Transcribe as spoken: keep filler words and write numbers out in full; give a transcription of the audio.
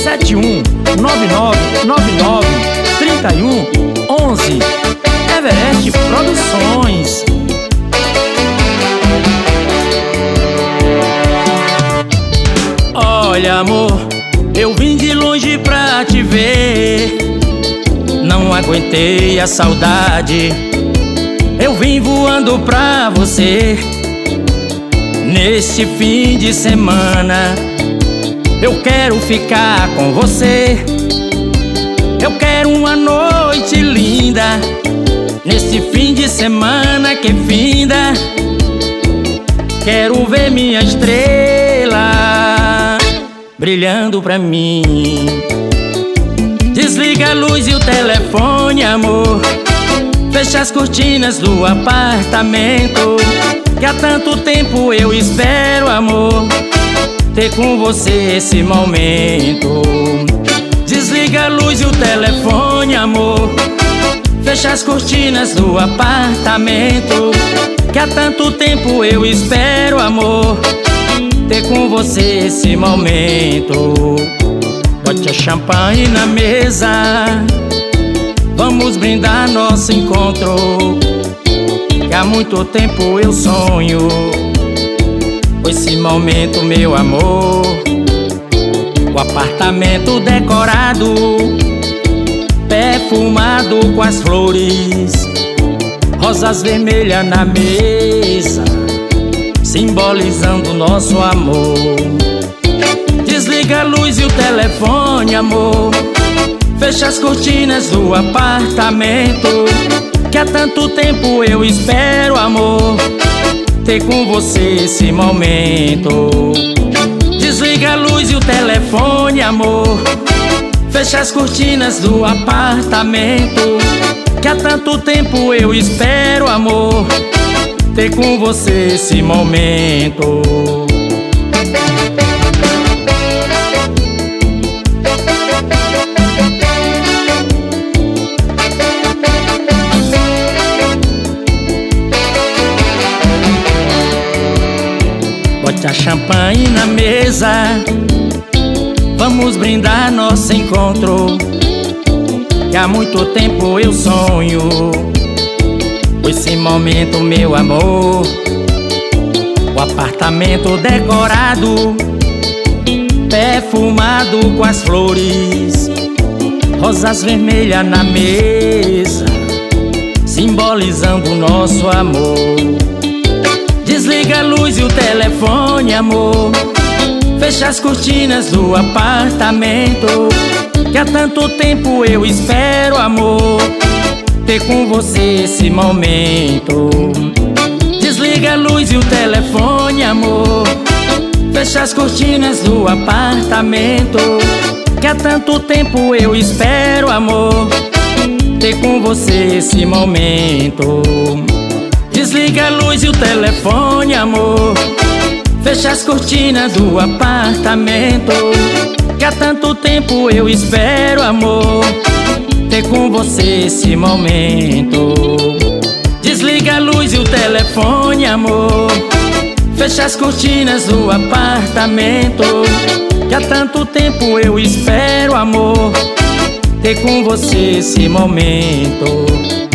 sete um nove nove nove nove três um um um. Everest Produções. Olha, amor, eu vim de longe pra te ver. Não aguentei a saudade, eu vim voando pra você. Neste fim de semana eu quero ficar com você. Eu quero uma noite linda neste fim de semana que finda. Quero ver minha estrela brilhando pra mim. Desliga a luz e o telefone, amor. Fecha as cortinas do apartamento, que há tanto tempo eu espero, amor, ter com você esse momento. Desliga a luz e o telefone, amor. Fecha as cortinas do apartamento, que há tanto tempo eu espero, amor, ter com você esse momento. Bote a champanhe na mesa, vamos brindar nosso encontro, que há muito tempo eu sonho com esse momento, meu amor. O apartamento decorado, perfumado com as flores, rosas vermelhas na mesa, simbolizando nosso amor. Desliga a luz e o telefone, amor. Fecha as cortinas do apartamento, que há tanto tempo eu espero, amor, ter com você esse momento. Desliga a luz e o telefone, amor. Fecha as cortinas do apartamento, que há tanto tempo eu espero, amor, ter com você esse momento. Bote a champanhe na mesa, vamos brindar nosso encontro, que há muito tempo eu sonho com esse momento, meu amor. O apartamento decorado, perfumado com as flores, rosas vermelhas na mesa, simbolizando nosso amor. Desliga a luz e o telefone, amor. Fecha as cortinas do apartamento, que há tanto tempo eu espero, amor, ter com você esse momento. Desliga a luz e o telefone, amor. Fecha as cortinas do apartamento, que há tanto tempo eu espero, amor, ter com você esse momento. Desliga a luz e o telefone, amor. Fecha as cortinas do apartamento, que há tanto tempo eu espero, amor, ter com você esse momento. Desliga a luz e o telefone, amor. Fecha as cortinas do apartamento, que há tanto tempo eu espero, amor, ter com você esse momento.